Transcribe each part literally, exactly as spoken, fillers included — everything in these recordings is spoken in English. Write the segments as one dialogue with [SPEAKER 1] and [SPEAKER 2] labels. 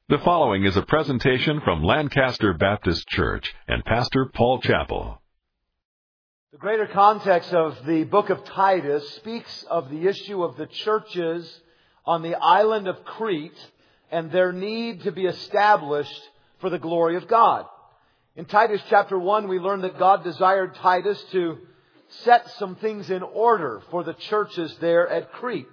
[SPEAKER 1] The following is a presentation from Lancaster Baptist Church and Pastor Paul Chappell.
[SPEAKER 2] The greater context of the book of Titus speaks of the issue of the churches on the island of Crete and their need to be established for the glory of God. In Titus chapter one, we learn that God desired Titus to set some things in order for the churches there at Crete.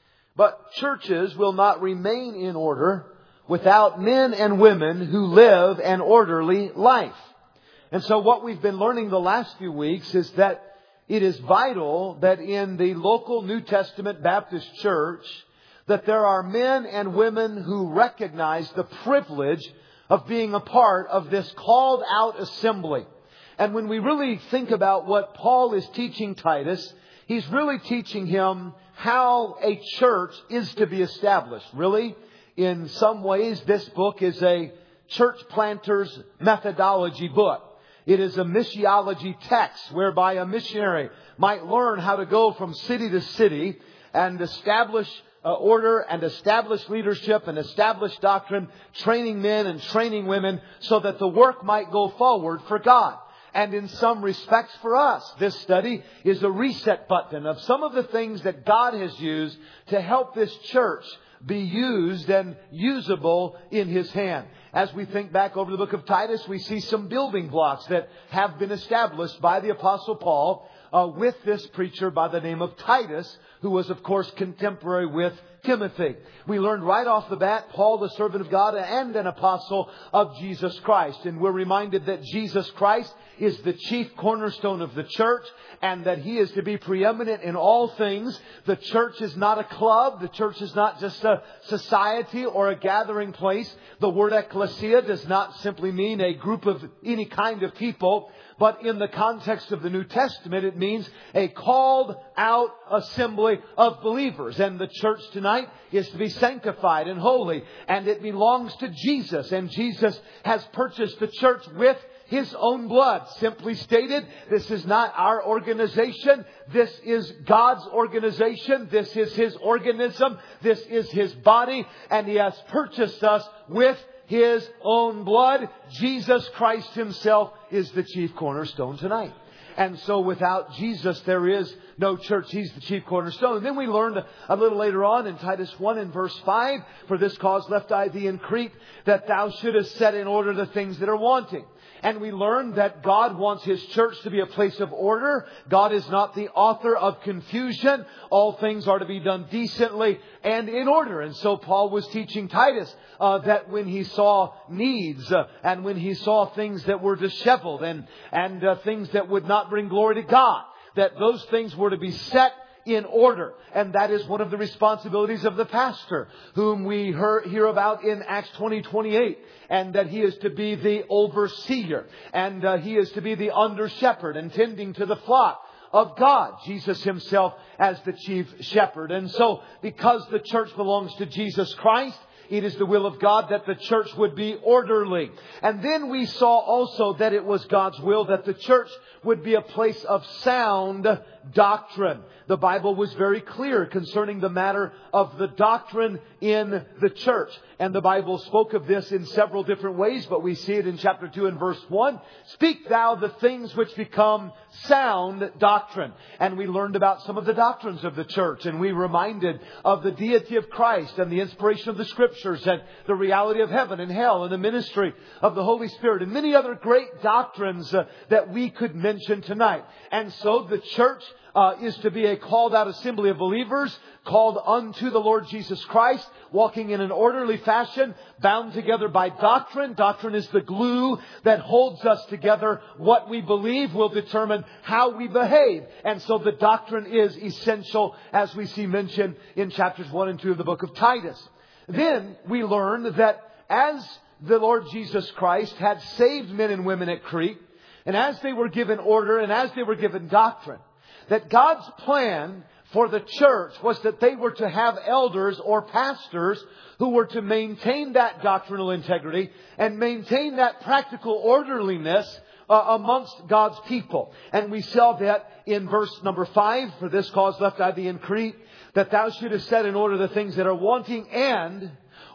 [SPEAKER 2] But churches will not remain in order without men and women who live an orderly life. And so what we've been learning the last few weeks is that it is vital that in the local New Testament Baptist church that there are men and women who recognize the privilege of being a part of this called out assembly. And when we really think about what Paul is teaching Titus, he's really teaching him how a church is to be established. Really, in some ways, this book is a church planter's methodology book. It is a missiology text whereby a missionary might learn how to go from city to city and establish uh, order and establish leadership and establish doctrine, training men and training women so that the work might go forward for God. And in some respects for us, this study is a reset button of some of the things that God has used to help this church be used and usable in His hand. As we think back over the book of Titus, we see some building blocks that have been established by the Apostle Paul uh, with this preacher by the name of Titus, who was, of course, contemporary with Timothy. We learned right off the bat, Paul, the servant of God and an apostle of Jesus Christ. And we're reminded that Jesus Christ is the chief cornerstone of the church and that He is to be preeminent in all things. The church is not a club. The church is not just a society or a gathering place. The word ecclesia does not simply mean a group of any kind of people. But in the context of the New Testament, it means a called out assembly of believers. And the church tonight is to be sanctified and holy. And it belongs to Jesus. And Jesus has purchased the church with His own blood. Simply stated, this is not our organization. This is God's organization. This is His organism. This is His body. And He has purchased us with His own blood. Jesus Christ Himself is the chief cornerstone tonight. And so without Jesus, there is no church. He's the chief cornerstone. And then we learned a little later on in Titus one and verse five, for this cause left I thee in Crete, that thou shouldest set in order the things that are wanting. And we learned that God wants His church to be a place of order. God is not the author of confusion. All things are to be done decently and in order. And so Paul was teaching Titus uh, that when he saw needs uh, and when he saw things that were disheveled and, and uh, things that would not bring glory to God, that those things were to be set in order. And that is one of the responsibilities of the pastor, whom we hear, hear about in Acts twenty twenty-eight. And that he is to be the overseer. And uh, he is to be the under shepherd and tending to the flock of God. Jesus Himself as the chief shepherd. And so because the church belongs to Jesus Christ, it is the will of God that the church would be orderly. And then we saw also that it was God's will that the church would be a place of sound doctrine. The Bible was very clear concerning the matter of the doctrine in the church. And the Bible spoke of this in several different ways, but we see it in chapter two and verse one. Speak thou the things which become sound doctrine. And we learned about some of the doctrines of the church. And we reminded of the deity of Christ and the inspiration of the Scriptures and the reality of heaven and hell and the ministry of the Holy Spirit and many other great doctrines uh, that we could mention tonight. And so the church Uh, is to be a called out assembly of believers, called unto the Lord Jesus Christ, walking in an orderly fashion, bound together by doctrine. Doctrine is the glue that holds us together. What we believe will determine how we behave. And so the doctrine is essential, as we see mentioned in chapters one and two of the book of Titus. Then we learn that as the Lord Jesus Christ had saved men and women at Crete, and as they were given order and as they were given doctrine, that God's plan for the church was that they were to have elders or pastors who were to maintain that doctrinal integrity and maintain that practical orderliness uh, amongst God's people. And we saw that in verse number five, for this cause left I thee in Crete, that thou shouldest set in order the things that are wanting and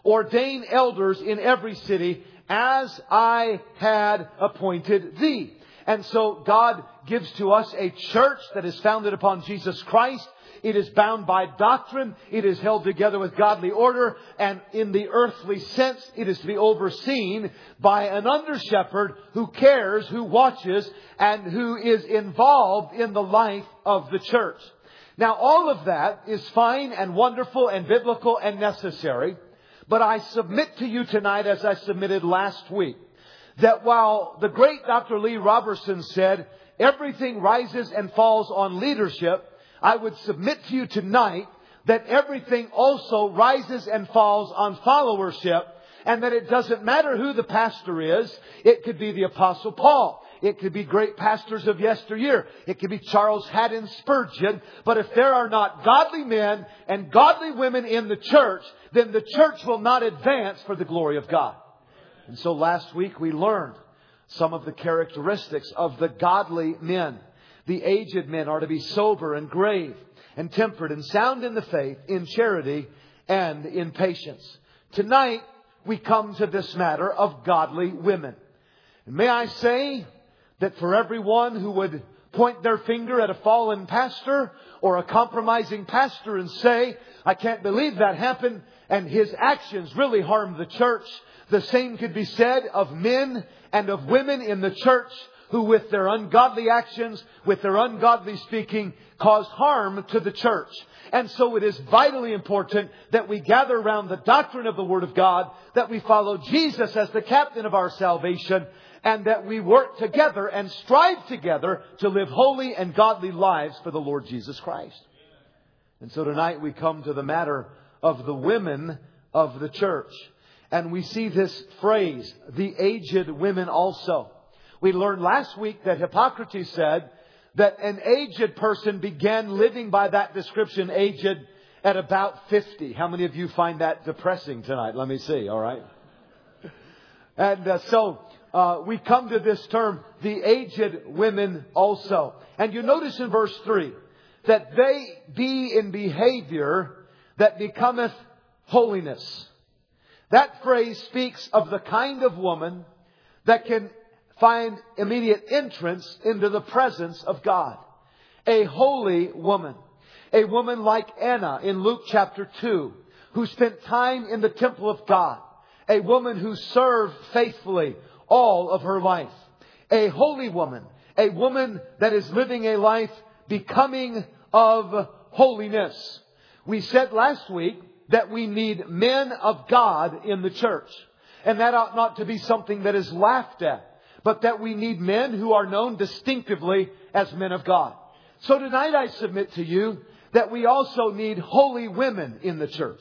[SPEAKER 2] ordain elders in every city as I had appointed thee. And so God gives to us a church that is founded upon Jesus Christ. It is bound by doctrine. It is held together with godly order. And in the earthly sense, it is to be overseen by an under-shepherd who cares, who watches, and who is involved in the life of the church. Now, all of that is fine and wonderful and biblical and necessary. But I submit to you tonight, as I submitted last week, that while the great Doctor Lee Roberson said, everything rises and falls on leadership, I would submit to you tonight that everything also rises and falls on followership, and that it doesn't matter who the pastor is. It could be the Apostle Paul. It could be great pastors of yesteryear. It could be Charles Haddon Spurgeon. But if there are not godly men and godly women in the church, then the church will not advance for the glory of God. And so last week we learned some of the characteristics of the godly men. The aged men are to be sober and grave and temperate and sound in the faith, in charity and in patience. Tonight we come to this matter of godly women. And may I say that for everyone who would point their finger at a fallen pastor or a compromising pastor and say, I can't believe that happened, and his actions really harmed the church, the same could be said of men and of women in the church who with their ungodly actions, with their ungodly speaking, caused harm to the church. And so it is vitally important that we gather around the doctrine of the Word of God, that we follow Jesus as the captain of our salvation, and that we work together and strive together to live holy and godly lives for the Lord Jesus Christ. And so tonight we come to the matter of the women of the church. And we see this phrase, the aged women also. We learned last week that Hippocrates said that an aged person began living by that description, aged, at about fifty. How many of you find that depressing tonight? Let me see, all right? And uh, so uh, we come to this term, the aged women also. And you notice in verse three that they be in behavior that becometh holiness. That phrase speaks of the kind of woman that can find immediate entrance into the presence of God. A holy woman. A woman like Anna in Luke chapter two, who spent time in the temple of God. A woman who served faithfully all of her life. A holy woman. A woman that is living a life becoming of holiness. We said last week that we need men of God in the church. And that ought not to be something that is laughed at, but that we need men who are known distinctively as men of God. So tonight I submit to you that we also need holy women in the church.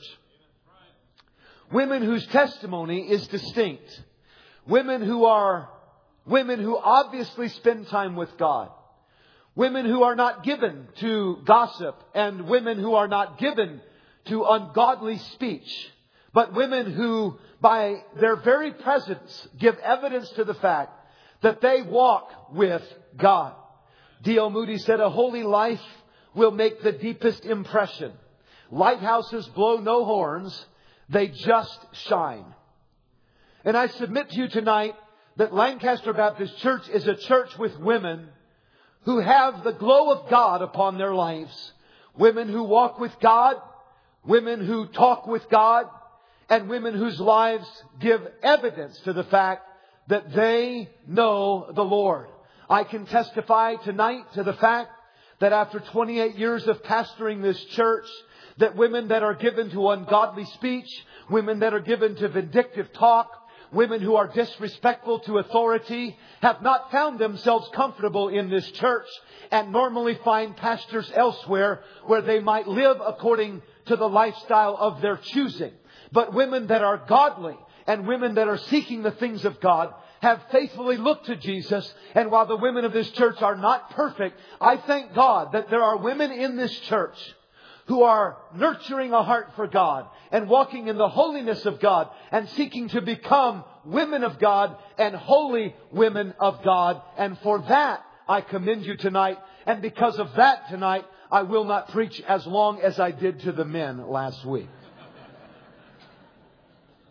[SPEAKER 2] Women whose testimony is distinct. Women who are women who obviously spend time with God. Women who are not given to gossip, and women who are not given to ungodly speech, but women who by their very presence give evidence to the fact that they walk with God. D L Moody said, a holy life will make the deepest impression. Lighthouses blow no horns, they just shine. And I submit to you tonight that Lancaster Baptist Church is a church with women who have the glow of God upon their lives. Women who walk with God, women who talk with God, and women whose lives give evidence to the fact that they know the Lord. I can testify tonight to the fact that after twenty-eight years of pastoring this church, that women that are given to ungodly speech, women that are given to vindictive talk, women who are disrespectful to authority, have not found themselves comfortable in this church, and normally find pastors elsewhere where they might live according to the lifestyle of their choosing. But women that are godly and women that are seeking the things of God have faithfully looked to Jesus. And while the women of this church are not perfect, I thank God that there are women in this church who are nurturing a heart for God and walking in the holiness of God and seeking to become women of God and holy women of God. And for that, I commend you tonight. And because of that tonight, I will not preach as long as I did to the men last week.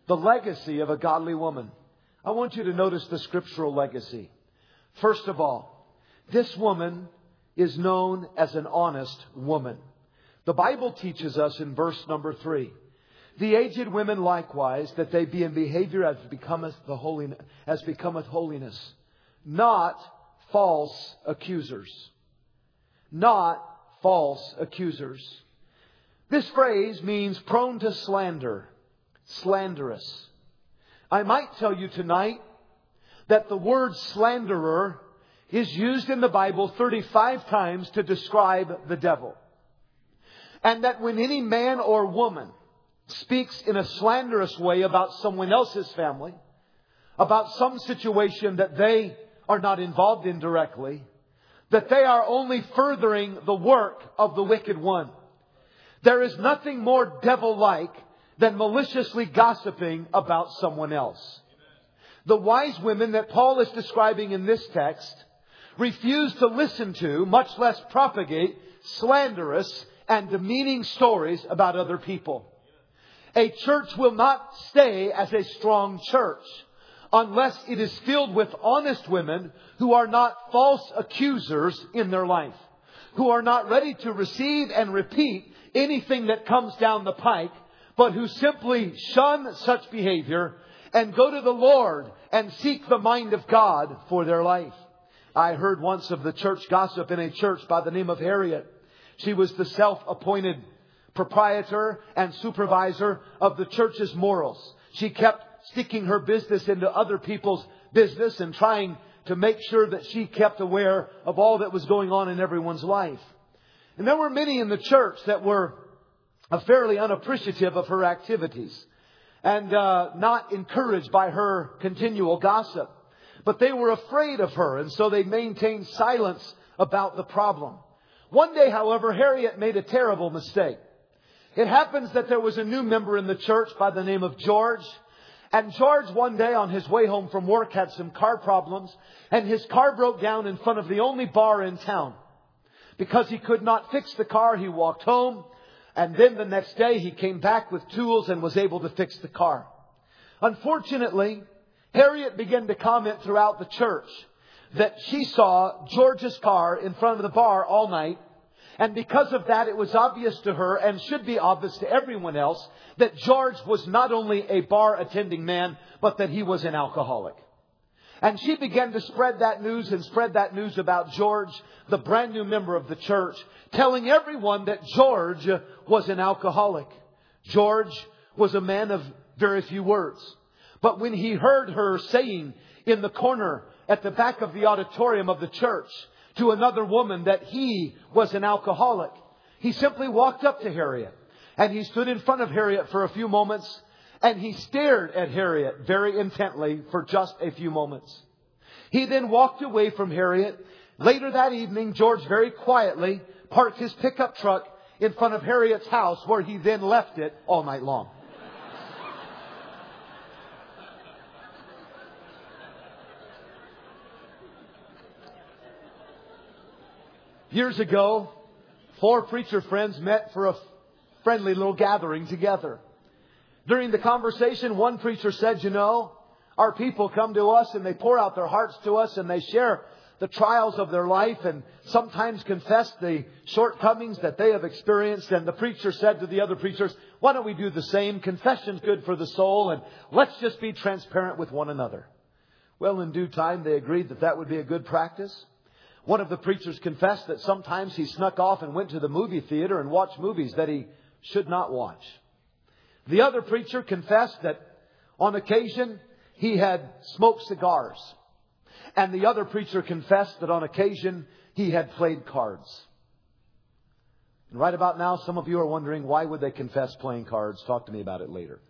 [SPEAKER 2] The legacy of a godly woman. I want you to notice the scriptural legacy. First of all, this woman is known as an honest woman. The Bible teaches us in verse number three, the aged women likewise, that they be in behavior as becometh the holiness, as becometh holiness, not false accusers. Not false accusers. This phrase means prone to slander, slanderous. I might tell you tonight that the word slanderer is used in the Bible thirty-five times to describe the devil. And that when any man or woman speaks in a slanderous way about someone else's family, about some situation that they are not involved in directly, that they are only furthering the work of the wicked one. There is nothing more devil-like than maliciously gossiping about someone else. The wise women that Paul is describing in this text refuse to listen to, much less propagate, slanderous and demeaning stories about other people. A church will not stay as a strong church unless it is filled with honest women who are not false accusers in their life, who are not ready to receive and repeat anything that comes down the pike, but who simply shun such behavior and go to the Lord and seek the mind of God for their life. I heard once of the church gossip in a church by the name of Harriet. She was the self-appointed proprietor and supervisor of the church's morals. She kept sticking her business into other people's business and trying to make sure that she kept aware of all that was going on in everyone's life. And there were many in the church that were fairly unappreciative of her activities and uh, not encouraged by her continual gossip. But they were afraid of her, and so they maintained silence about the problem. One day, however, Harriet made a terrible mistake. It happens that there was a new member in the church by the name of George. And George, one day on his way home from work, had some car problems. And his car broke down in front of the only bar in town. Because he could not fix the car, he walked home. And then the next day, he came back with tools and was able to fix the car. Unfortunately, Harriet began to comment throughout the church that she saw George's car in front of the bar all night. And because of that, it was obvious to her and should be obvious to everyone else that George was not only a bar attending man, but that he was an alcoholic. And she began to spread that news and spread that news about George, the brand new member of the church, telling everyone that George was an alcoholic. George was a man of very few words. But when he heard her saying in the corner at the back of the auditorium of the church to another woman that he was an alcoholic, he simply walked up to Harriet and he stood in front of Harriet for a few moments and he stared at Harriet very intently for just a few moments. He then walked away from Harriet. Later that evening, George very quietly parked his pickup truck in front of Harriet's house, where he then left it all night long. Years ago, four preacher friends met for a friendly little gathering together. During the conversation, one preacher said, you know, our people come to us and they pour out their hearts to us and they share the trials of their life and sometimes confess the shortcomings that they have experienced. And the preacher said to the other preachers, why don't we do the same? Confession's good for the soul, and let's just be transparent with one another. Well, in due time, they agreed that that would be a good practice. One of the preachers confessed that sometimes he snuck off and went to the movie theater and watched movies that he should not watch. The other preacher confessed that on occasion he had smoked cigars. And the other preacher confessed that on occasion he had played cards. And right about now, some of you are wondering, why would they confess playing cards? Talk to me about it later.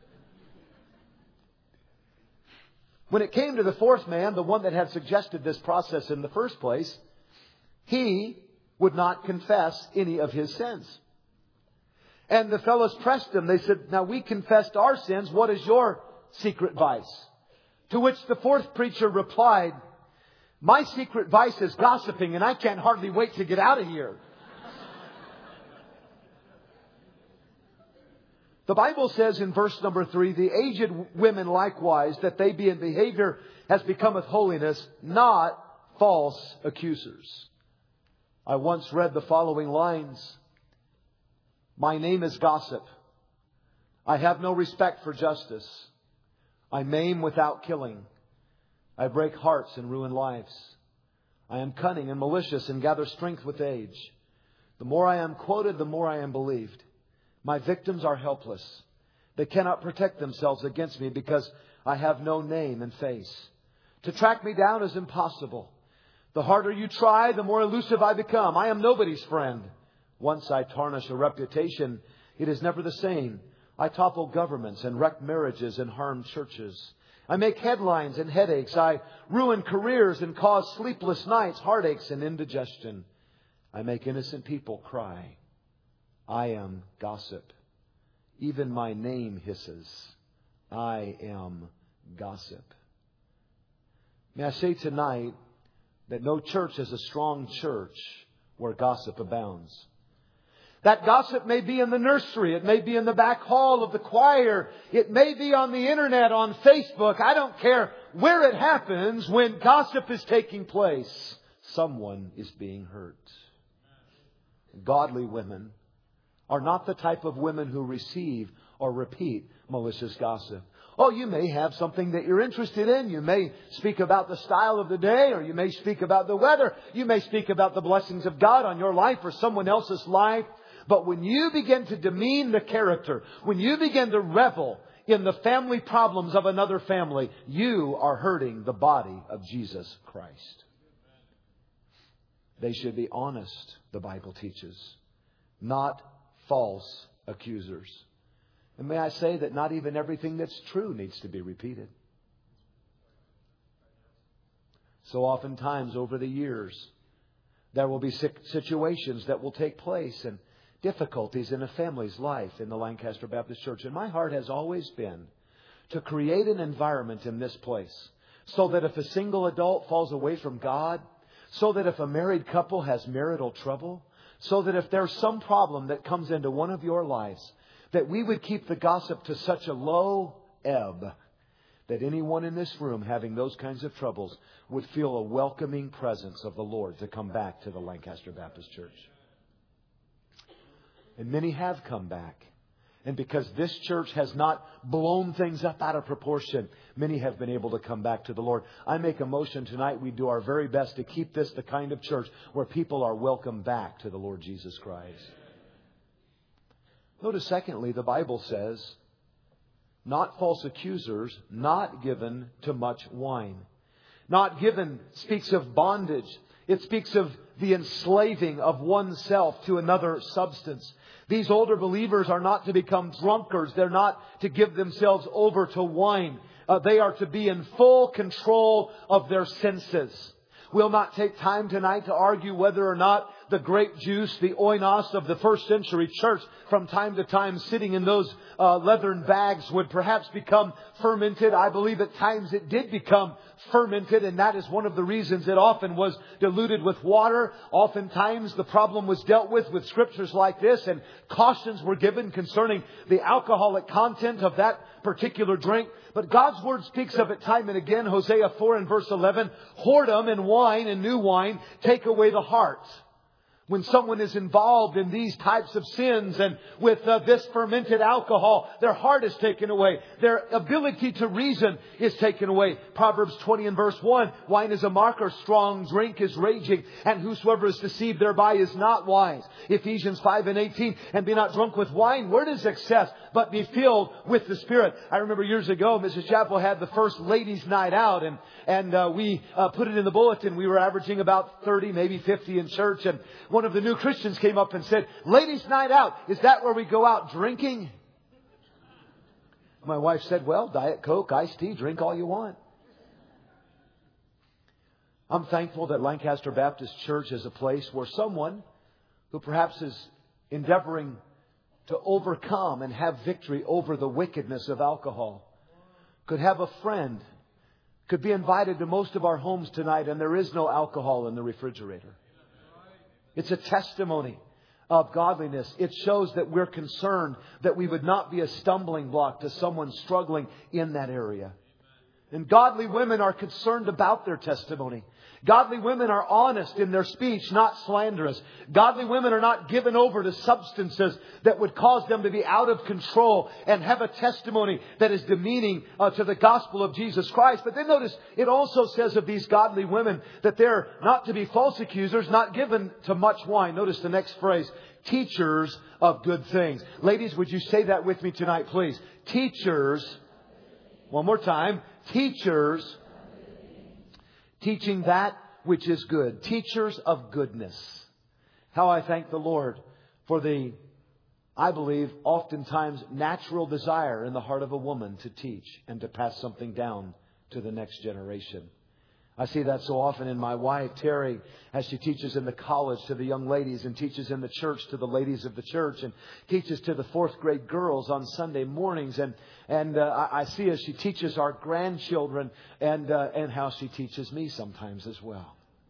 [SPEAKER 2] When it came to the fourth man, the one that had suggested this process in the first place, he would not confess any of his sins. And the fellows pressed him. They said, now we confessed our sins. What is your secret vice? To which the fourth preacher replied, my secret vice is gossiping, and I can't hardly wait to get out of here. The Bible says in verse number three, the aged women likewise, that they be in behavior as becometh holiness, not false accusers. I once read the following lines. My name is gossip. I have no respect for justice. I maim without killing. I break hearts and ruin lives. I am cunning and malicious and gather strength with age. The more I am quoted, the more I am believed. My victims are helpless. They cannot protect themselves against me because I have no name and face. To track me down is impossible. The harder you try, the more elusive I become. I am nobody's friend. Once I tarnish a reputation, it is never the same. I topple governments and wreck marriages and harm churches. I make headlines and headaches. I ruin careers and cause sleepless nights, heartaches and indigestion. I make innocent people cry. I am gossip. Even my name hisses. I am gossip. May I say tonight that no church is a strong church where gossip abounds. That gossip may be in the nursery. It may be in the back hall of the choir. It may be on the internet, on Facebook. I don't care where it happens. When gossip is taking place, someone is being hurt. Godly women are not the type of women who receive or repeat malicious gossip. Oh, you may have something that you're interested in. You may speak about the style of the day, or you may speak about the weather. You may speak about the blessings of God on your life or someone else's life. But when you begin to demean the character, when you begin to revel in the family problems of another family, you are hurting the body of Jesus Christ. They should be honest, the Bible teaches, not false accusers. And may I say that not even everything that's true needs to be repeated. So oftentimes over the years, there will be situations that will take place and difficulties in a family's life in the Lancaster Baptist Church. And my heart has always been to create an environment in this place so that if a single adult falls away from God, so that if a married couple has marital trouble, so that if there's some problem that comes into one of your lives, that we would keep the gossip to such a low ebb that anyone in this room having those kinds of troubles would feel a welcoming presence of the Lord to come back to the Lancaster Baptist Church. And many have come back. And because this church has not blown things up out of proportion, many have been able to come back to the Lord. I make a motion tonight. We do our very best to keep this the kind of church where people are welcomed back to the Lord Jesus Christ. Notice, secondly, the Bible says, not false accusers, not given to much wine. Not given speaks of bondage. It speaks of the enslaving of oneself to another substance. These older believers are not to become drunkards. They're not to give themselves over to wine. Uh, they are to be in full control of their senses. We'll not take time tonight to argue whether or not the grape juice, the oinos of the first century church, from time to time sitting in those uh, leathern bags would perhaps become fermented. I believe at times it did become fermented, and that is one of the reasons it often was diluted with water. Oftentimes the problem was dealt with with scriptures like this, and cautions were given concerning the alcoholic content of that particular drink. But God's Word speaks of it time and again. Hosea four and verse eleven, whoredom and wine and new wine take away the heart. When someone is involved in these types of sins and with uh, this fermented alcohol, their heart is taken away. Their ability to reason is taken away. Proverbs twenty and verse one, wine is a mocker, strong drink is raging, and whosoever is deceived thereby is not wise. Ephesians five and eighteen, and be not drunk with wine. Where does excess? But be filled with the Spirit. I remember years ago, Missus Chappell had the first ladies' night out, and and uh, we uh, put it in the bulletin. We were averaging about thirty, maybe fifty in church, and one of the new Christians came up and said, ladies' night out, is that where we go out drinking? My wife said, well, Diet Coke, iced tea, drink all you want. I'm thankful that Lancaster Baptist Church is a place where someone who perhaps is endeavoring to overcome and have victory over the wickedness of alcohol could have a friend, could be invited to most of our homes tonight, and there is no alcohol in the refrigerator. It's a testimony of godliness. It shows that we're concerned that we would not be a stumbling block to someone struggling in that area. And godly women are concerned about their testimony. Godly women are honest in their speech, not slanderous. Godly women are not given over to substances that would cause them to be out of control and have a testimony that is demeaning uh, to the gospel of Jesus Christ. But then notice, it also says of these godly women that they're not to be false accusers, not given to much wine. Notice the next phrase, teachers of good things. Ladies, would you say that with me tonight, please? Teachers, one more time, teachers, teaching that which is good. Teachers of goodness. How I thank the Lord for the, I believe, oftentimes natural desire in the heart of a woman to teach and to pass something down to the next generation. I see that so often in my wife, Terry, as she teaches in the college to the young ladies and teaches in the church to the ladies of the church and teaches to the fourth grade girls on Sunday mornings. And and uh, I see as she teaches our grandchildren and uh, and how she teaches me sometimes as well.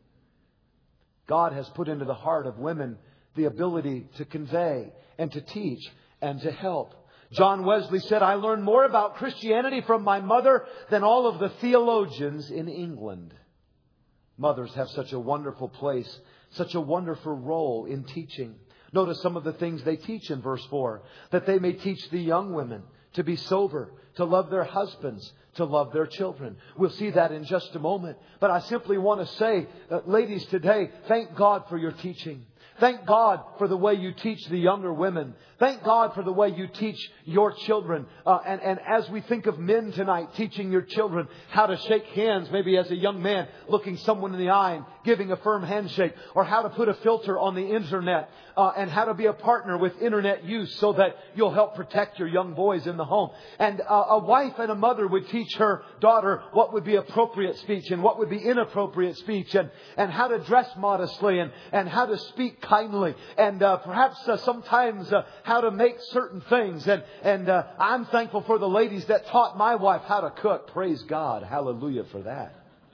[SPEAKER 2] God has put into the heart of women the ability to convey and to teach and to help. John Wesley said, I learned more about Christianity from my mother than all of the theologians in England. Mothers have such a wonderful place, such a wonderful role in teaching. Notice some of the things they teach in verse four. That they may teach the young women to be sober, to love their husbands, to love their children. We'll see that in just a moment. But I simply want to say, uh, ladies today, thank God for your teaching. Thank God for the way you teach the younger women. Thank God for the way you teach your children. Uh, and, and as we think of men tonight, teaching your children how to shake hands, maybe as a young man, looking someone in the eye and giving a firm handshake, or how to put a filter on the internet, uh, and how to be a partner with internet use so that you'll help protect your young boys in the home. And uh, a wife and a mother would teach her daughter what would be appropriate speech and what would be inappropriate speech, and, and how to dress modestly and, and how to speak kindly, and uh, perhaps uh, sometimes uh, how to make certain things. And and uh, I'm thankful for the ladies that taught my wife how to cook. Praise God. Hallelujah for that.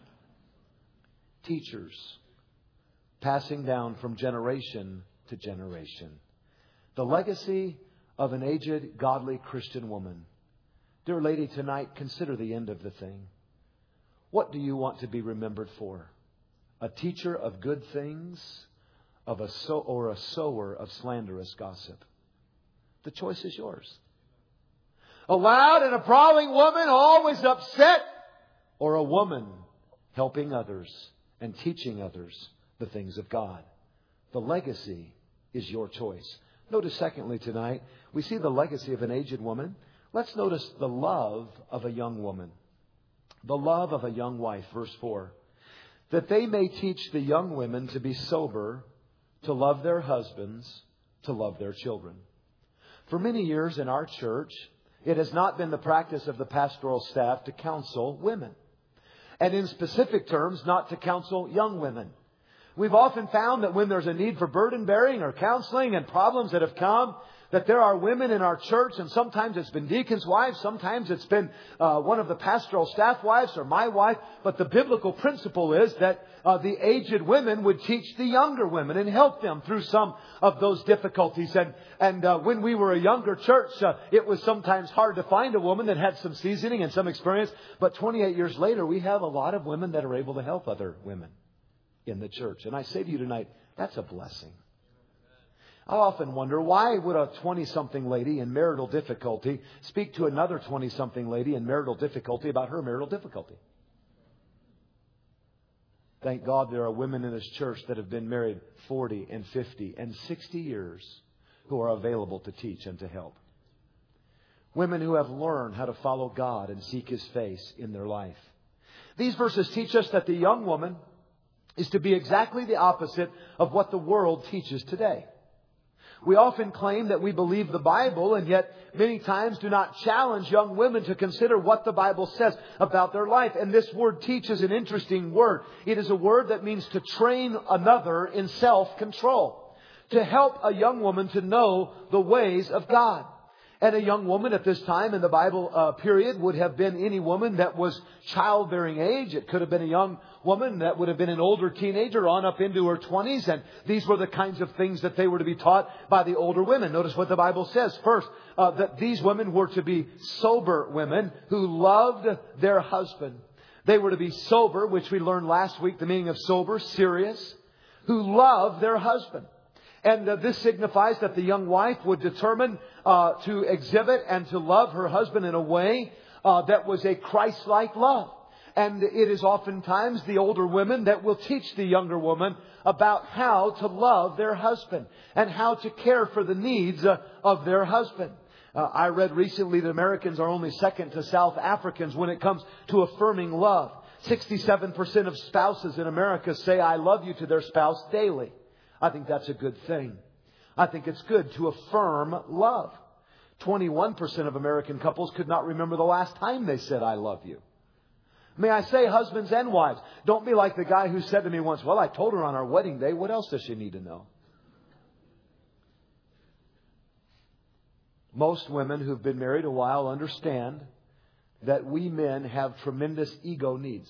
[SPEAKER 2] Teachers passing down from generation to generation. The legacy of an aged, godly Christian woman. Dear lady, tonight, consider the end of the thing. What do you want to be remembered for? A teacher of good things, of a so or a sower of slanderous gossip? The choice is yours. A loud and a prowling woman, always upset, or a woman helping others and teaching others the things of God. The legacy is your choice. Notice secondly tonight, we see the legacy of an aged woman. Let's notice the love of a young woman. The love of a young wife, verse four. That they may teach the young women to be sober, to love their husbands, to love their children. For many years in our church, it has not been the practice of the pastoral staff to counsel women. And in specific terms, not to counsel young women. We've often found that when there's a need for burden bearing or counseling and problems that have come, that there are women in our church, and sometimes it's been deacons' wives, sometimes it's been uh, one of the pastoral staff wives or my wife. But the biblical principle is that uh, the aged women would teach the younger women and help them through some of those difficulties. And and uh, when we were a younger church, uh, it was sometimes hard to find a woman that had some seasoning and some experience. But twenty-eight years later, we have a lot of women that are able to help other women in the church. And I say to you tonight, that's a blessing. I often wonder, why would a twenty-something lady in marital difficulty speak to another twenty-something lady in marital difficulty about her marital difficulty? Thank God there are women in this church that have been married forty and fifty and sixty years who are available to teach and to help. Women who have learned how to follow God and seek His face in their life. These verses teach us that the young woman is to be exactly the opposite of what the world teaches today. We often claim that we believe the Bible, and yet many times do not challenge young women to consider what the Bible says about their life. And this word teach is an interesting word. It is a word that means to train another in self-control, to help a young woman to know the ways of God. And a young woman at this time in the Bible uh, period would have been any woman that was childbearing age. It could have been a young woman that would have been an older teenager on up into her twenties. And these were the kinds of things that they were to be taught by the older women. Notice what the Bible says. First, uh, that these women were to be sober women who loved their husband. They were to be sober, which we learned last week, the meaning of sober, serious, who loved their husband. And uh, this signifies that the young wife would determine uh, to exhibit and to love her husband in a way uh, that was a Christ-like love. And it is oftentimes the older women that will teach the younger woman about how to love their husband and how to care for the needs uh, of their husband. Uh, I read recently that Americans are only second to South Africans when it comes to affirming love. sixty-seven percent of spouses in America say I love you to their spouse daily. I think that's a good thing. I think it's good to affirm love. twenty-one percent of American couples could not remember the last time they said, I love you. May I say, husbands and wives, don't be like the guy who said to me once, well, I told her on our wedding day. What else does she need to know? Most women who've been married a while understand that we men have tremendous ego needs.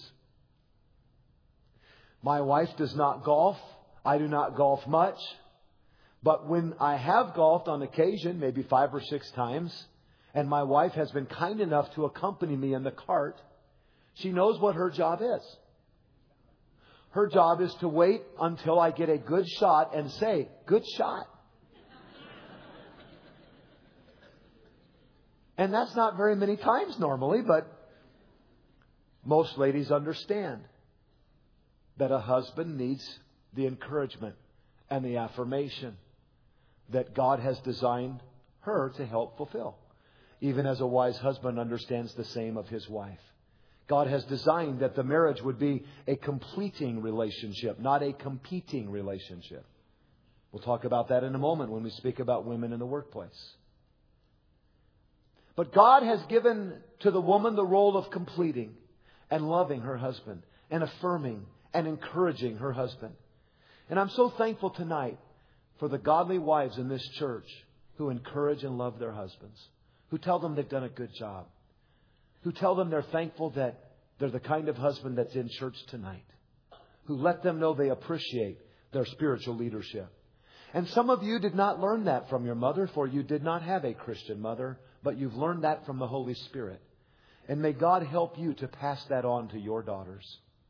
[SPEAKER 2] My wife does not golf. I do not golf much, but when I have golfed on occasion, maybe five or six times, and my wife has been kind enough to accompany me in the cart, she knows what her job is. Her job is to wait until I get a good shot and say, good shot. And that's not very many times normally, but most ladies understand that a husband needs the encouragement and the affirmation that God has designed her to help fulfill. Even as a wise husband understands the same of his wife. God has designed that the marriage would be a completing relationship, not a competing relationship. We'll talk about that in a moment when we speak about women in the workplace. But God has given to the woman the role of completing and loving her husband and affirming and encouraging her husband. And I'm so thankful tonight for the godly wives in this church who encourage and love their husbands, who tell them they've done a good job, who tell them they're thankful that they're the kind of husband that's in church tonight, who let them know they appreciate their spiritual leadership. And some of you did not learn that from your mother, for you did not have a Christian mother, but you've learned that from the Holy Spirit. And may God help you to pass that on to your daughters.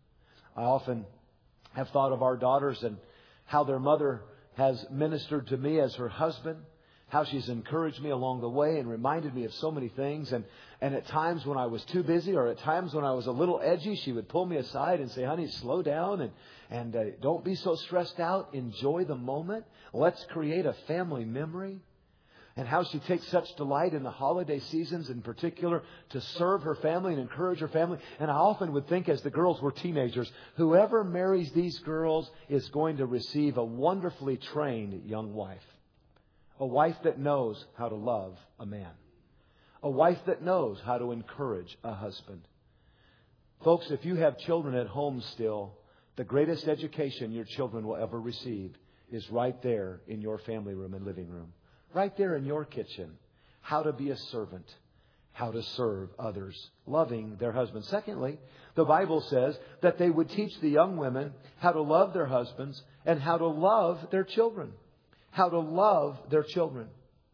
[SPEAKER 2] I often have thought of our daughters and how their mother has ministered to me as her husband, how she's encouraged me along the way and reminded me of so many things. And, and at times when I was too busy or at times when I was a little edgy, she would pull me aside and say, honey, slow down and, and uh, don't be so stressed out. Enjoy the moment. Let's create a family memory. And how she takes such delight in the holiday seasons in particular to serve her family and encourage her family. And I often would think as the girls were teenagers, whoever marries these girls is going to receive a wonderfully trained young wife. A wife that knows how to love a man. A wife that knows how to encourage a husband. Folks, if you have children at home still, the greatest education your children will ever receive is right there in your family room and living room. Right there in your kitchen. How to be a servant. How to serve others. Loving their husbands. Secondly, the Bible says that they would teach the young women how to love their husbands and how to love their children. How to love their children.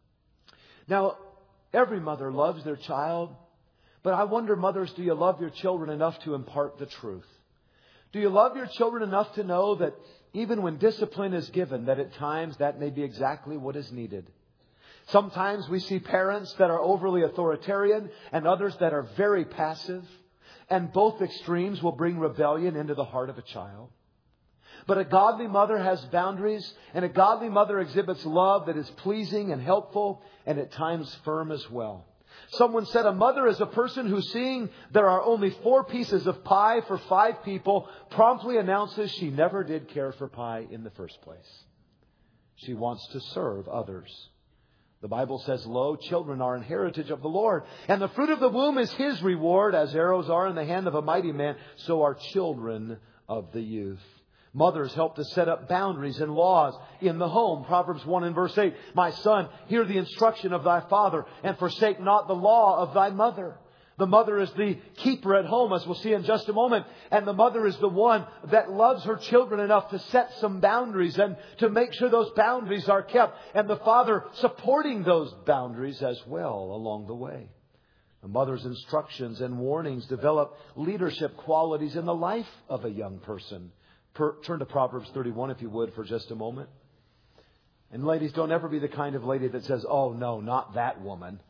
[SPEAKER 2] Now, every mother loves their child. But I wonder, mothers, do you love your children enough to impart the truth? Do you love your children enough to know that even when discipline is given, that at times that may be exactly what is needed? Sometimes we see parents that are overly authoritarian and others that are very passive. And both extremes will bring rebellion into the heart of a child. But a godly mother has boundaries, and a godly mother exhibits love that is pleasing and helpful and at times firm as well. Someone said a mother is a person who, seeing there are only four pieces of pie for five people, promptly announces she never did care for pie in the first place. She wants to serve others. The Bible says, lo, children are an heritage of the Lord, and the fruit of the womb is His reward. As arrows are in the hand of a mighty man, so are children of the youth. Mothers help to set up boundaries and laws in the home. Proverbs one and verse eight. My son, hear the instruction of thy father, and forsake not the law of thy mother. The mother is the keeper at home, as we'll see in just a moment. And the mother is the one that loves her children enough to set some boundaries and to make sure those boundaries are kept. And the father supporting those boundaries as well along the way. The mother's instructions and warnings develop leadership qualities in the life of a young person. Per, turn to Proverbs thirty-one, if you would, for just a moment. And ladies, don't ever be the kind of lady that says, oh, no, not that woman.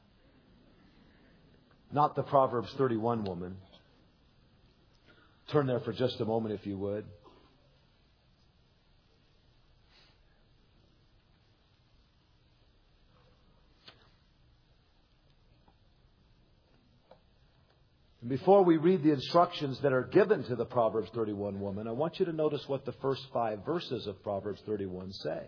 [SPEAKER 2] Not the Proverbs thirty-one woman. Turn there for just a moment, if you would. And before we read the instructions that are given to the Proverbs thirty-one woman, I want you to notice what the first five verses of Proverbs thirty-one say.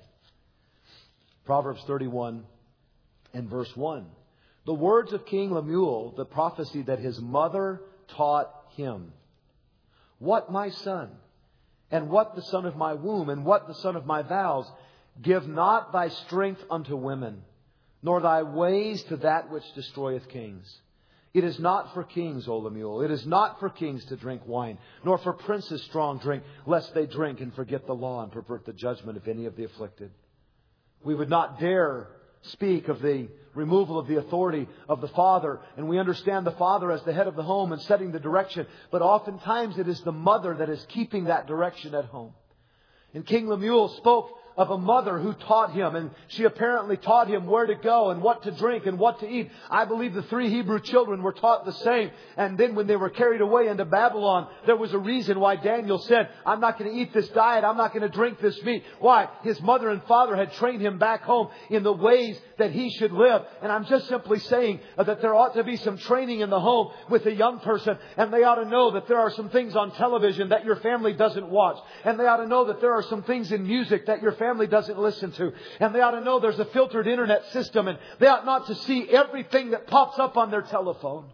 [SPEAKER 2] Proverbs thirty-one and verse one. The words of King Lemuel, the prophecy that his mother taught him. What, my son, and what the son of my womb, and what the son of my vows, give not thy strength unto women, nor thy ways to that which destroyeth kings. It is not for kings, O Lemuel, it is not for kings to drink wine, nor for princes strong drink, lest they drink and forget the law and pervert the judgment of any of the afflicted. We would not dare speak of the removal of the authority of the father. And we understand the father as the head of the home and setting the direction. But oftentimes it is the mother that is keeping that direction at home. And King Lemuel spoke of a mother who taught him, and she apparently taught him where to go and what to drink and what to eat. I believe the three Hebrew children were taught the same. And then when they were carried away into Babylon, there was a reason why Daniel said, I'm not going to eat this diet. I'm not going to drink this meat. Why? His mother and father had trained him back home in the ways that he should live. And I'm just simply saying that there ought to be some training in the home with a young person. And they ought to know that there are some things on television that your family doesn't watch. And they ought to know that there are some things in music that your family doesn't listen to. And they ought to know there's a filtered internet system. And they ought not to see everything that pops up on their telephone.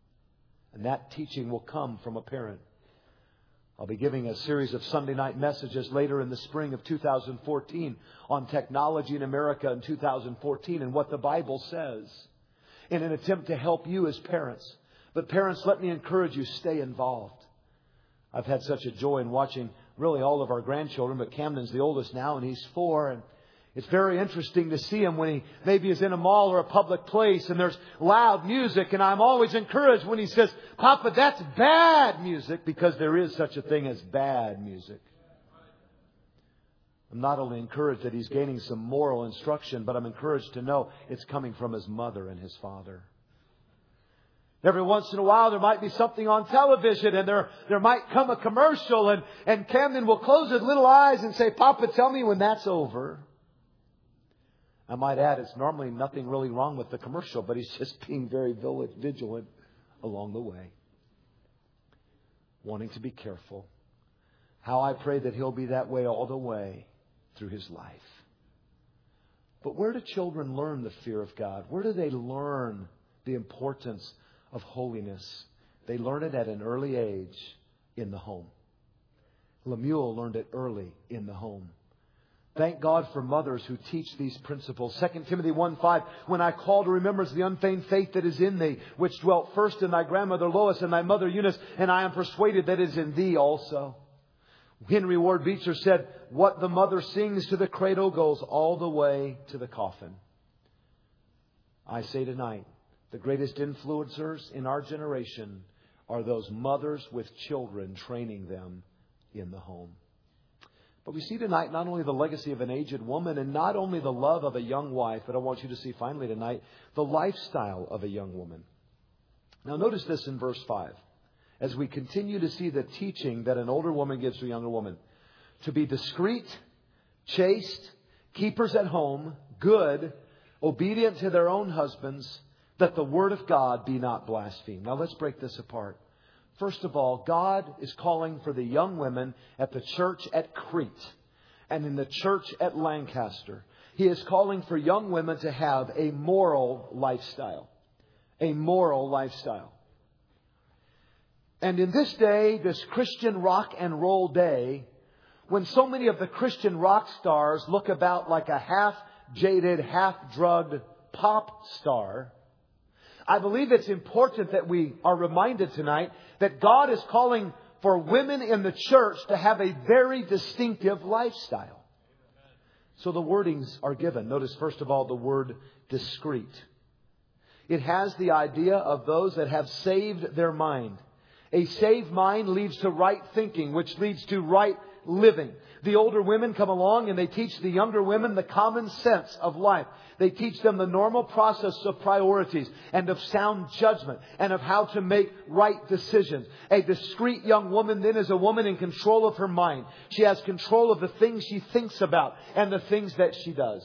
[SPEAKER 2] And that teaching will come from a parent. I'll be giving a series of Sunday night messages later in the spring of two thousand fourteen on technology in America in two thousand fourteen and what the Bible says in an attempt to help you as parents. But parents, let me encourage you, stay involved. I've had such a joy in watching really all of our grandchildren, but Camden's the oldest now and he's four. And it's very interesting to see him when he maybe is in a mall or a public place and there's loud music. And I'm always encouraged when he says, Papa, that's bad music, because there is such a thing as bad music. I'm not only encouraged that he's gaining some moral instruction, but I'm encouraged to know it's coming from his mother and his father. Every once in a while there might be something on television and there, there might come a commercial and, and Camden will close his little eyes and say, Papa, tell me when that's over. I might add, it's normally nothing really wrong with the commercial, but he's just being very vigilant along the way. Wanting to be careful. How I pray that he'll be that way all the way through his life. But where do children learn the fear of God? Where do they learn the importance of holiness? They learn it at an early age in the home. Lemuel learned it early in the home. Thank God for mothers who teach these principles. Second Timothy one five, when I call to remembrance the unfeigned faith that is in thee, which dwelt first in thy grandmother Lois and thy mother Eunice, and I am persuaded that it is in thee also. Henry Ward Beecher said, what the mother sings to the cradle goes all the way to the coffin. I say tonight, the greatest influencers in our generation are those mothers with children, training them in the home. But we see tonight not only the legacy of an aged woman and not only the love of a young wife, but I want you to see finally tonight the lifestyle of a young woman. Now notice this in verse five. As we continue to see the teaching that an older woman gives to a younger woman. To be discreet, chaste, keepers at home, good, obedient to their own husbands, that the word of God be not blasphemed. Now let's break this apart. First of all, God is calling for the young women at the church at Crete and in the church at Lancaster. He is calling for young women to have a moral lifestyle. A moral lifestyle. And in this day, this Christian rock and roll day, when so many of the Christian rock stars look about like a half-jaded, half-drugged pop star, I believe it's important that we are reminded tonight that God is calling for women in the church to have a very distinctive lifestyle. So the wordings are given. Notice first of all the word discreet. It has the idea of those that have saved their mind. A saved mind leads to right thinking, which leads to right living. The older women come along and they teach the younger women the common sense of life. They teach them the normal process of priorities and of sound judgment and of how to make right decisions. A discreet young woman then is a woman in control of her mind. She has control of the things she thinks about and the things that she does.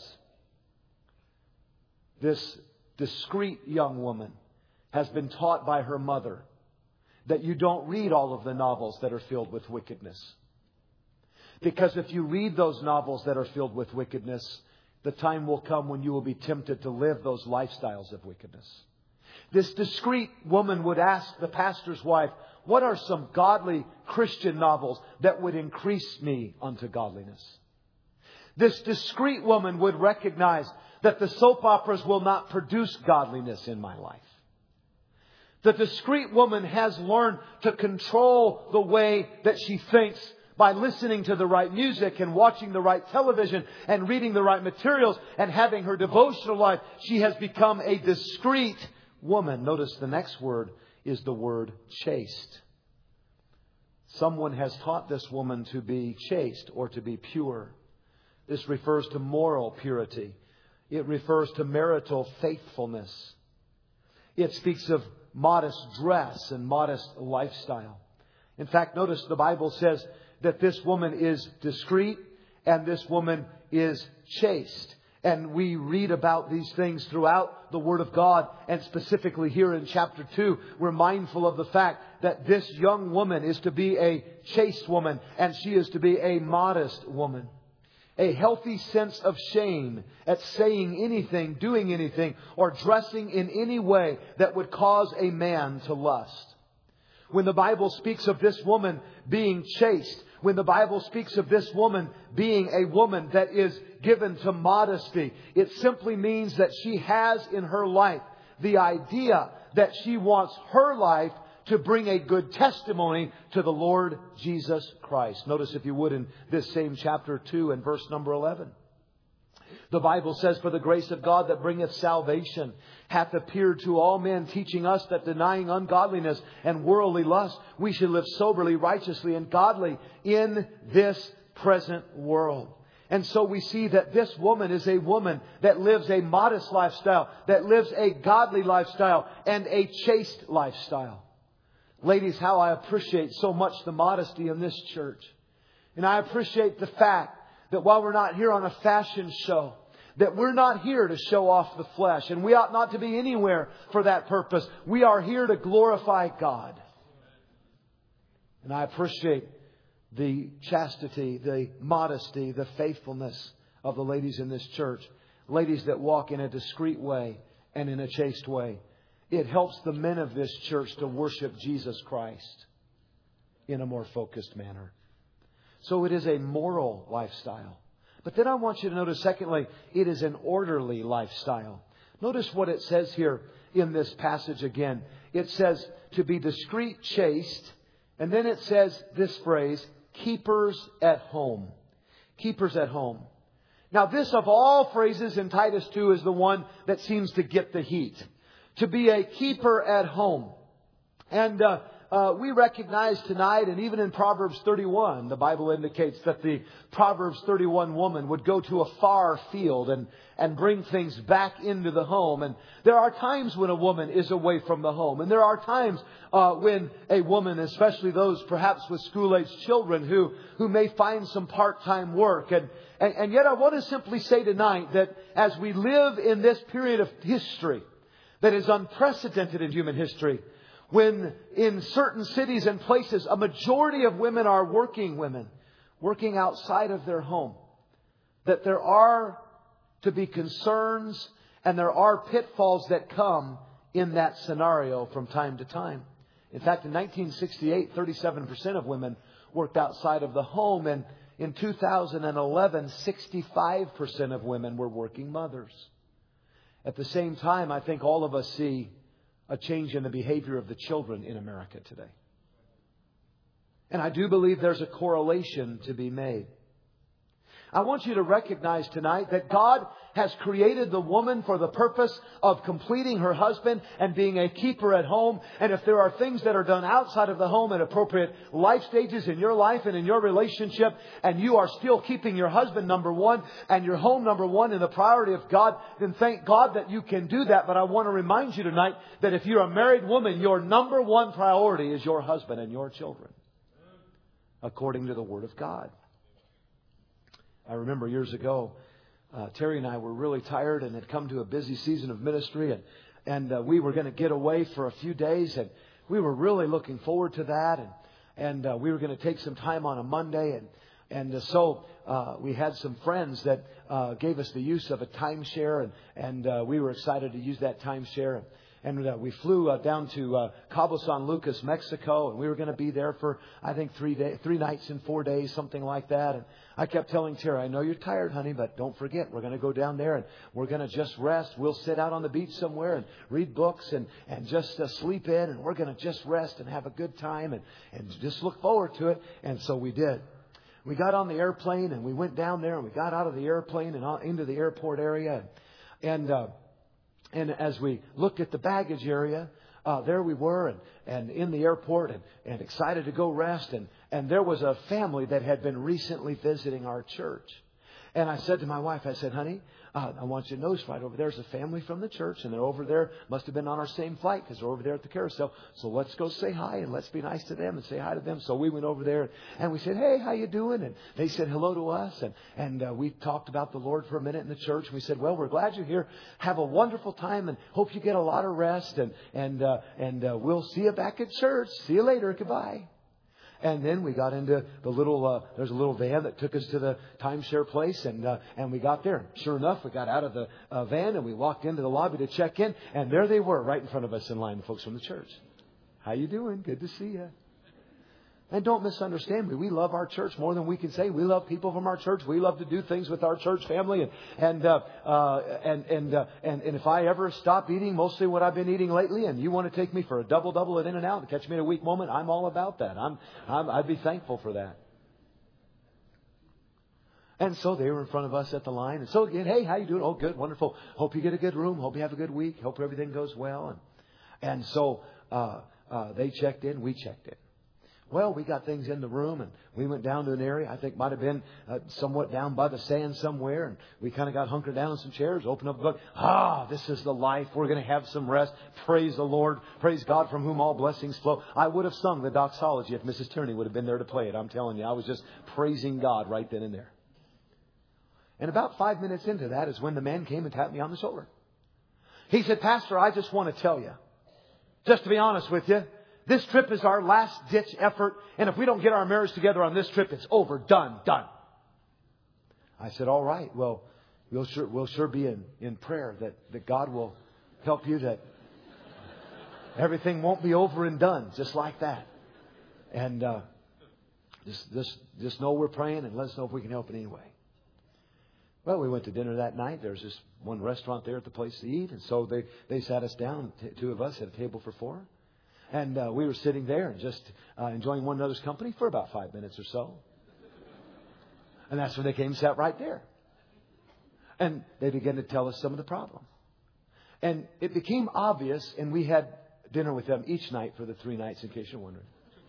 [SPEAKER 2] This discreet young woman has been taught by her mother that you don't read all of the novels that are filled with wickedness. Because if you read those novels that are filled with wickedness, the time will come when you will be tempted to live those lifestyles of wickedness. This discreet woman would ask the pastor's wife, what are some godly Christian novels that would increase me unto godliness? This discreet woman would recognize that the soap operas will not produce godliness in my life. The discreet woman has learned to control the way that she thinks by listening to the right music and watching the right television and reading the right materials and having her devotional life. She has become a discreet woman. Notice the next word is the word chaste. Someone has taught this woman to be chaste or to be pure. This refers to moral purity. It refers to marital faithfulness. It speaks of modest dress and modest lifestyle. In fact, notice the Bible says that this woman is discreet and this woman is chaste. And we read about these things throughout the Word of God. And specifically here in chapter two, we're mindful of the fact that this young woman is to be a chaste woman and she is to be a modest woman. A healthy sense of shame at saying anything, doing anything, or dressing in any way that would cause a man to lust. When the Bible speaks of this woman being chaste, when the Bible speaks of this woman being a woman that is given to modesty, it simply means that she has in her life the idea that she wants her life to bring a good testimony to the Lord Jesus Christ. Notice, if you would, in this same chapter two and verse number eleven. The Bible says, for the grace of God that bringeth salvation hath appeared to all men, teaching us that denying ungodliness and worldly lust, we should live soberly, righteously, and godly in this present world. And so we see that this woman is a woman that lives a modest lifestyle, that lives a godly lifestyle, and a chaste lifestyle. Ladies, how I appreciate so much the modesty in this church. And I appreciate the fact that while we're not here on a fashion show, that we're not here to show off the flesh. And we ought not to be anywhere for that purpose. We are here to glorify God. And I appreciate the chastity, the modesty, the faithfulness of the ladies in this church. Ladies that walk in a discreet way and in a chaste way. It helps the men of this church to worship Jesus Christ in a more focused manner. So it is a moral lifestyle. But then I want you to notice, secondly, it is an orderly lifestyle. Notice what it says here in this passage again. It says to be discreet, chaste, and then it says this phrase, keepers at home. Keepers at home. Now this of all phrases in Titus two is the one that seems to get the heat. To be a keeper at home. And uh, uh, we recognize tonight, and even in Proverbs thirty-one, the Bible indicates that the Proverbs thirty-one woman would go to a far field and, and bring things back into the home. And there are times when a woman is away from the home. And there are times uh, when a woman, especially those perhaps with school-aged children who, who may find some part-time work. And, and, and yet I want to simply say tonight that as we live in this period of history that is unprecedented in human history, when in certain cities and places a majority of women are working women, working outside of their home, that there are to be concerns and there are pitfalls that come in that scenario from time to time. In fact, in nineteen sixty-eight, thirty-seven percent of women worked outside of the home. And in two thousand eleven, sixty-five percent of women were working mothers. At the same time, I think all of us see a change in the behavior of the children in America today. And I do believe there's a correlation to be made. I want you to recognize tonight that God has created the woman for the purpose of completing her husband and being a keeper at home. And if there are things that are done outside of the home at appropriate life stages in your life and in your relationship, and you are still keeping your husband number one and your home number one in the priority of God, then thank God that you can do that. But I want to remind you tonight that if you're a married woman, your number one priority is your husband and your children, according to the Word of God. I remember years ago, uh, Terry and I were really tired and had come to a busy season of ministry, and and uh, we were going to get away for a few days, and we were really looking forward to that, and and uh, we were going to take some time on a Monday, and and uh, so uh, we had some friends that uh, gave us the use of a timeshare, and and uh, we were excited to use that timeshare. And, And uh, we flew uh, down to uh, Cabo San Lucas, Mexico, and we were going to be there for, I think, three day, three nights and four days, something like that. And I kept telling Tara, I know you're tired, honey, but don't forget, we're going to go down there and we're going to just rest. We'll sit out on the beach somewhere and read books and, and just uh, sleep in, and we're going to just rest and have a good time and, and just look forward to it. And so we did. We got on the airplane and we went down there and we got out of the airplane and on, into the airport area. And... Uh, And as we looked at the baggage area, uh, there we were and, and in the airport and, and excited to go rest. And, and there was a family that had been recently visiting our church. And I said to my wife, I said, honey, uh, I want you to notice right over there's a family from the church. And they're over there, must have been on our same flight because they're over there at the carousel. So let's go say hi and let's be nice to them and say hi to them. So we went over there and we said, hey, how you doing? And they said hello to us. And, and uh, we talked about the Lord for a minute in the church. We said, well, we're glad you're here. Have a wonderful time and hope you get a lot of rest. And, and, uh, and uh, we'll see you back at church. See you later. Goodbye. And then we got into the little, uh, there's a little van that took us to the timeshare place. And, uh, and we got there. Sure enough, we got out of the uh, van and we walked into the lobby to check in. And there they were right in front of us in line, the folks from the church. How you doing? Good to see you. And don't misunderstand me. We love our church more than we can say. We love people from our church. We love to do things with our church family. And and uh, uh, and and, uh, and and if I ever stop eating mostly what I've been eating lately, and you want to take me for a double double at In-N-Out and catch me in a weak moment, I'm all about that. I'm, I'm I'd be thankful for that. And so they were in front of us at the line. And so again, hey, how you doing? Oh, good, wonderful. Hope you get a good room. Hope you have a good week. Hope everything goes well. And and so uh, uh, they checked in. We checked in. Well, we got things in the room and we went down to an area I think might have been uh, somewhat down by the sand somewhere. And we kind of got hunkered down in some chairs, opened up a book. Ah, this is the life. We're going to have some rest. Praise the Lord. Praise God from whom all blessings flow. I would have sung the doxology if Missus Tierney would have been there to play it. I'm telling you, I was just praising God right then and there. And about five minutes into that is when the man came and tapped me on the shoulder. He said, Pastor, I just want to tell you, just to be honest with you, this trip is our last-ditch effort. And if we don't get our marriage together on this trip, it's over. Done. Done. I said, all right. Well, we'll sure, we'll sure be in, in prayer that, that God will help you, that everything won't be over and done just like that. And uh, just, just, just know we're praying and let us know if we can help in any way. Well, we went to dinner that night. There's this one restaurant there at the place to eat. And so they, they sat us down, t- two of us at a table for four. And uh, we were sitting there and just uh, enjoying one another's company for about five minutes or so. And that's when they came and sat right there. And they began to tell us some of the problem. And it became obvious, and we had dinner with them each night for the three nights, in case you're wondering.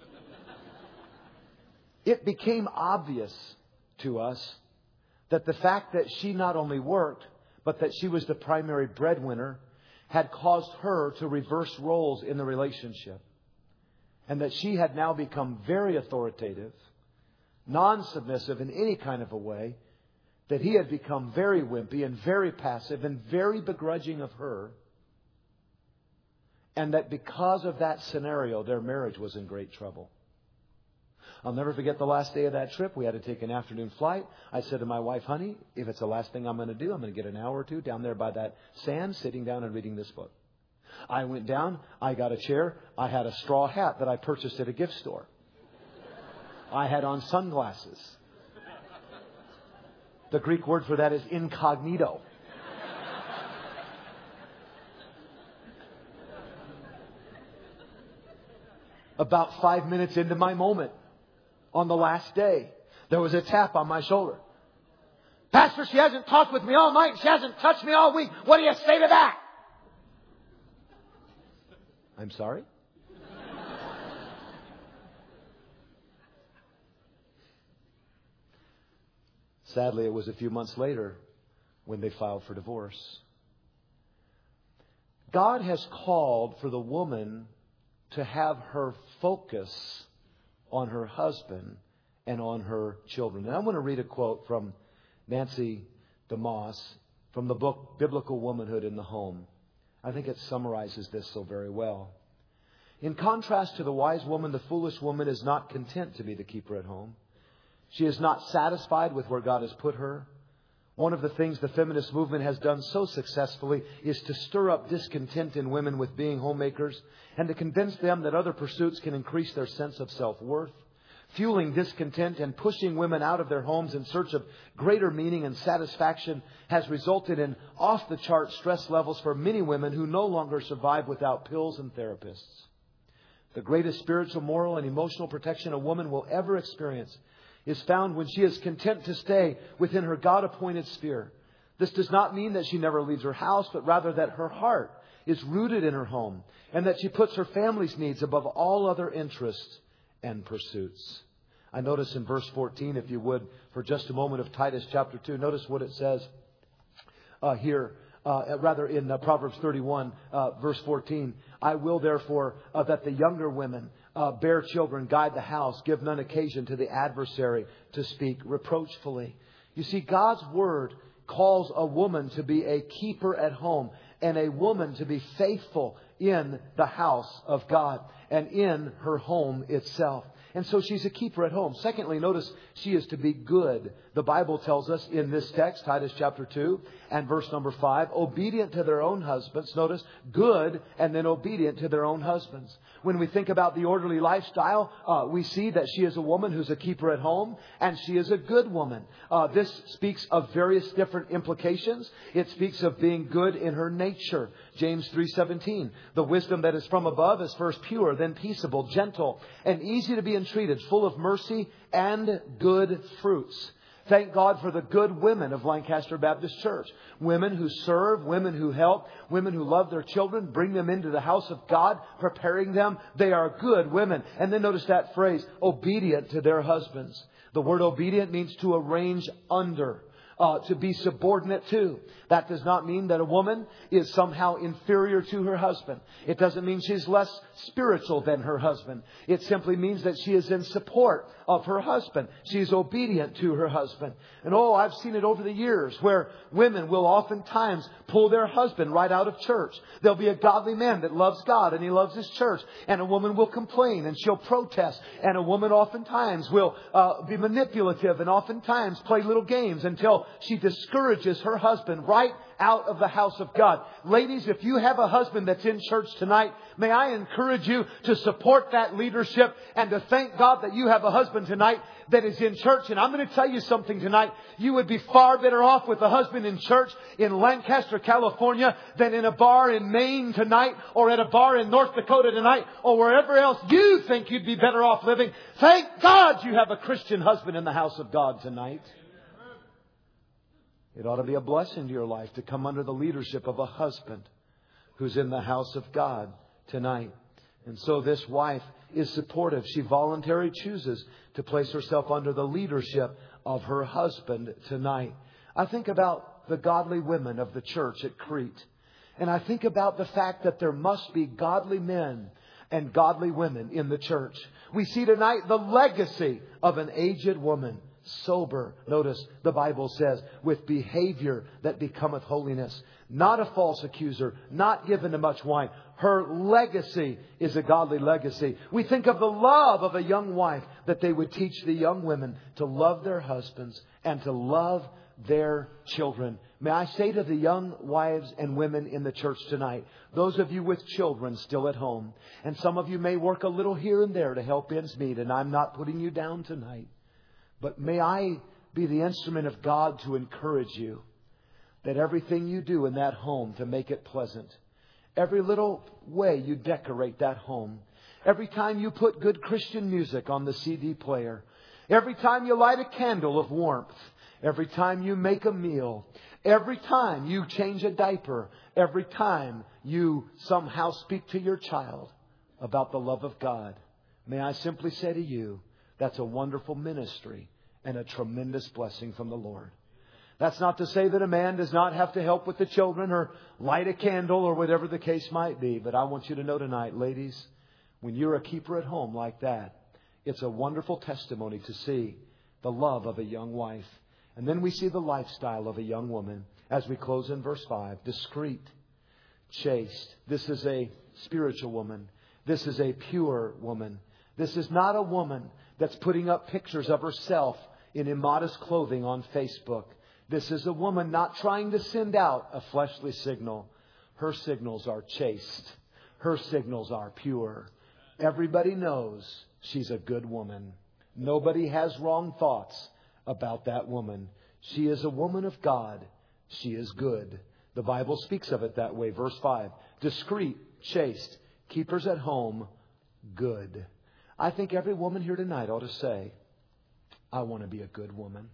[SPEAKER 2] It became obvious to us that the fact that she not only worked, but that she was the primary breadwinner had caused her to reverse roles in the relationship. And that she had now become very authoritative, non-submissive in any kind of a way. That he had become very wimpy and very passive and very begrudging of her. And that because of that scenario, their marriage was in great trouble. I'll never forget the last day of that trip. We had to take an afternoon flight. I said to my wife, honey, if it's the last thing I'm going to do, I'm going to get an hour or two down there by that sand, sitting down and reading this book. I went down. I got a chair. I had a straw hat that I purchased at a gift store. I had on sunglasses. The Greek word for that is incognito. About five minutes into my moment, on the last day, there was a tap on my shoulder. Pastor, she hasn't talked with me all night. She hasn't touched me all week. What do you say to that? I'm sorry? Sadly, it was a few months later when they filed for divorce. God has called for the woman to have her focus on her husband and on her children. And I want to read a quote from Nancy DeMoss from the book Biblical Womanhood in the Home. I think it summarizes this so very well. In contrast to the wise woman, the foolish woman is not content to be the keeper at home. She is not satisfied with where God has put her. One of the things the feminist movement has done so successfully is to stir up discontent in women with being homemakers and to convince them that other pursuits can increase their sense of self-worth. Fueling discontent and pushing women out of their homes in search of greater meaning and satisfaction has resulted in off-the-chart stress levels for many women who no longer survive without pills and therapists. The greatest spiritual, moral, and emotional protection a woman will ever experience is found when she is content to stay within her God-appointed sphere. This does not mean that she never leaves her house, but rather that her heart is rooted in her home and that she puts her family's needs above all other interests and pursuits. I notice in verse fourteen, if you would, for just a moment, of Titus chapter two, notice what it says uh, here. Uh, rather in uh, Proverbs thirty-one, uh, verse fourteen, I will therefore uh, that the younger women uh, bear children, guide the house, give none occasion to the adversary to speak reproachfully. You see, God's word calls a woman to be a keeper at home and a woman to be faithful in the house of God and in her home itself. And so she's a keeper at home. Secondly, notice she is to be good. The Bible tells us in this text, Titus chapter two and verse number five, obedient to their own husbands. Notice, good and then obedient to their own husbands. When we think about the orderly lifestyle, uh, we see that she is a woman who's a keeper at home and she is a good woman. Uh, this speaks of various different implications. It speaks of being good in her nature. James three seventeen, the wisdom that is from above is first pure, then peaceable, gentle, and easy to be entreated, full of mercy and good fruits. Thank God for the good women of Lancaster Baptist Church. Women who serve, women who help, women who love their children, bring them into the house of God, preparing them. They are good women. And then notice that phrase, obedient to their husbands. The word obedient means to arrange under. Uh, to be subordinate to. That does not mean that a woman is somehow inferior to her husband. It doesn't mean she's less spiritual than her husband. It simply means that she is in support of her husband. She's obedient to her husband. And oh, I've seen it over the years where women will oftentimes pull their husband right out of church. There'll be a godly man that loves God and he loves his church. And a woman will complain and she'll protest. And a woman oftentimes will uh, be manipulative and oftentimes play little games until she discourages her husband right out of the house of God. Ladies, if you have a husband that's in church tonight, may I encourage you to support that leadership and to thank God that you have a husband tonight that is in church. And I'm going to tell you something tonight. You would be far better off with a husband in church in Lancaster, California than in a bar in Maine tonight or at a bar in North Dakota tonight or wherever else you think you'd be better off living. Thank God you have a Christian husband in the house of God tonight. It ought to be a blessing to your life to come under the leadership of a husband who's in the house of God tonight. And so this wife is supportive. She voluntarily chooses to place herself under the leadership of her husband tonight. I think about the godly women of the church at Crete. And I think about the fact that there must be godly men and godly women in the church. We see tonight the legacy of an aged woman. Sober, notice the Bible says, with behavior that becometh holiness. Not a false accuser, not given to much wine. Her legacy is a godly legacy. We think of the love of a young wife, that they would teach the young women to love their husbands and to love their children. May I say to the young wives and women in the church tonight, those of you with children still at home, and some of you may work a little here and there to help ends meet, and I'm not putting you down tonight. But may I be the instrument of God to encourage you. That everything you do in that home to make it pleasant. Every little way you decorate that home. Every time you put good Christian music on the C D player. Every time you light a candle of warmth. Every time you make a meal. Every time you change a diaper. Every time you somehow speak to your child about the love of God. May I simply say to you, that's a wonderful ministry and a tremendous blessing from the Lord. That's not to say that a man does not have to help with the children or light a candle or whatever the case might be. But I want you to know tonight, ladies, when you're a keeper at home like that, it's a wonderful testimony to see the love of a young wife. And then we see the lifestyle of a young woman as we close in verse five. Discreet, chaste. This is a spiritual woman. This is a pure woman. This is not a woman that's putting up pictures of herself in immodest clothing on Facebook. This is a woman not trying to send out a fleshly signal. Her signals are chaste. Her signals are pure. Everybody knows she's a good woman. Nobody has wrong thoughts about that woman. She is a woman of God. She is good. The Bible speaks of it that way. Verse five. Discreet, chaste, keepers at home, good. I think every woman here tonight ought to say, I want to be a good woman.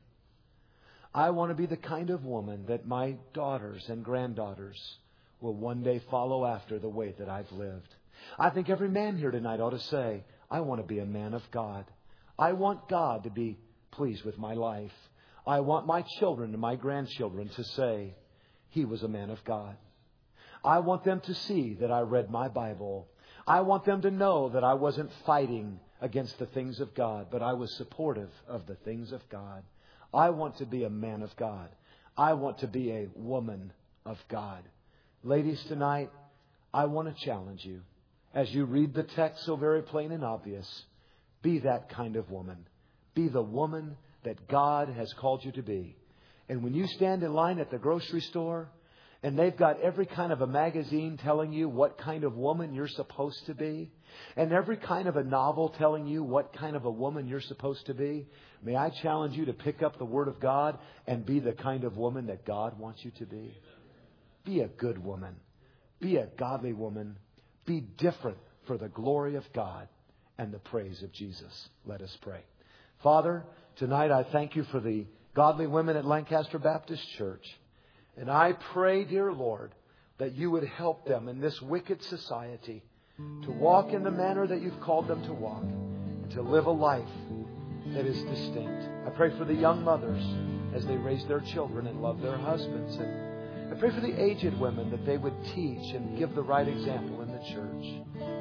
[SPEAKER 2] I want to be the kind of woman that my daughters and granddaughters will one day follow after the way that I've lived. I think every man here tonight ought to say, I want to be a man of God. I want God to be pleased with my life. I want my children and my grandchildren to say, he was a man of God. I want them to see that I read my Bible. I want them to know that I wasn't fighting against the things of God, but I was supportive of the things of God. I want to be a man of God. I want to be a woman of God. Ladies, tonight, I want to challenge you. As you read the text so very plain and obvious, be that kind of woman. Be the woman that God has called you to be. And when you stand in line at the grocery store and they've got every kind of a magazine telling you what kind of woman you're supposed to be, and every kind of a novel telling you what kind of a woman you're supposed to be, may I challenge you to pick up the Word of God and be the kind of woman that God wants you to be. Be a good woman. Be a godly woman. Be different for the glory of God and the praise of Jesus. Let us pray. Father, tonight I thank you for the godly women at Lancaster Baptist Church. And I pray, dear Lord, that you would help them in this wicked society to walk in the manner that you've called them to walk and to live a life that is distinct. I pray for the young mothers as they raise their children and love their husbands. And I pray for the aged women that they would teach and give the right example in the church.